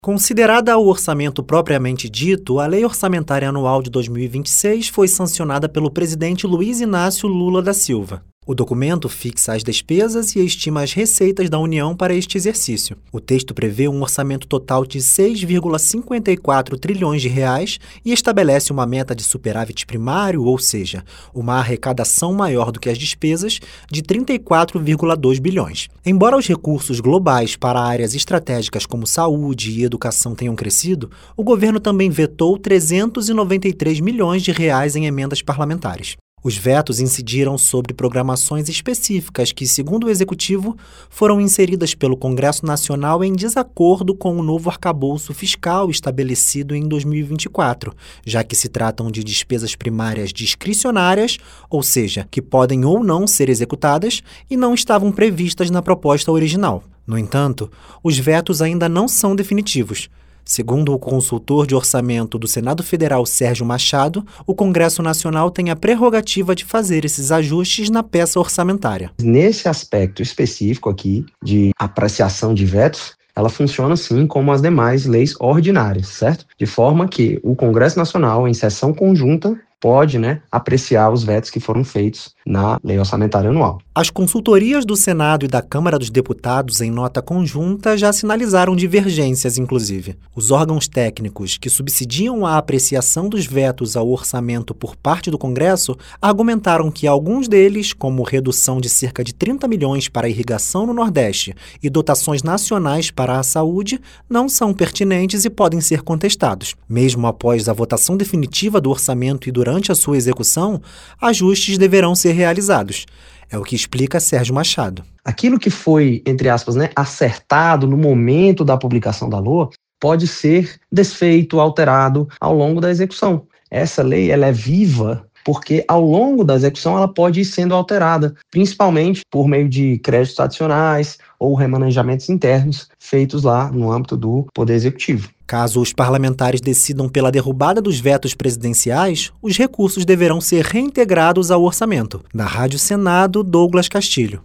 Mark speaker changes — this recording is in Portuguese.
Speaker 1: Considerada o orçamento propriamente dito, a Lei Orçamentária Anual de 2026 foi sancionada pelo presidente Luiz Inácio Lula da Silva. O documento fixa as despesas e estima as receitas da União para este exercício. O texto prevê um orçamento total de 6,54 trilhões de reais e estabelece uma meta de superávit primário, ou seja, uma arrecadação maior do que as despesas, de 34,2 bilhões. Embora os recursos globais para áreas estratégicas como saúde e educação tenham crescido, o governo também vetou 393 milhões de reais em emendas parlamentares. Os vetos incidiram sobre programações específicas que, segundo o Executivo, foram inseridas pelo Congresso Nacional em desacordo com o novo arcabouço fiscal estabelecido em 2024, já que se tratam de despesas primárias discricionárias, ou seja, que podem ou não ser executadas e não estavam previstas na proposta original. No entanto, os vetos ainda não são definitivos. Segundo o consultor de orçamento do Senado Federal, Sérgio Machado, o Congresso Nacional tem a prerrogativa de fazer esses ajustes na peça orçamentária.
Speaker 2: Nesse aspecto específico aqui de apreciação de vetos, ela funciona assim como as demais leis ordinárias, certo? De forma que o Congresso Nacional, em sessão conjunta, pode, apreciar os vetos que foram feitos na Lei Orçamentária Anual.
Speaker 1: As consultorias do Senado e da Câmara dos Deputados, em nota conjunta, já sinalizaram divergências, inclusive. Os órgãos técnicos que subsidiam a apreciação dos vetos ao orçamento por parte do Congresso argumentaram que alguns deles, como redução de cerca de 30 milhões para a irrigação no Nordeste e dotações nacionais para a saúde, não são pertinentes e podem ser contestados. Mesmo após a votação definitiva do orçamento e durante a sua execução, ajustes deverão ser realizados. É o que explica Sérgio Machado.
Speaker 2: Aquilo que foi, entre aspas, acertado no momento da publicação da LOA, pode ser desfeito, alterado ao longo da execução. Essa lei ela é viva porque ao longo da execução ela pode ir sendo alterada, principalmente por meio de créditos adicionais ou remanejamentos internos feitos lá no âmbito do Poder Executivo.
Speaker 1: Caso os parlamentares decidam pela derrubada dos vetos presidenciais, os recursos deverão ser reintegrados ao orçamento. Da Rádio Senado, Douglas Castilho.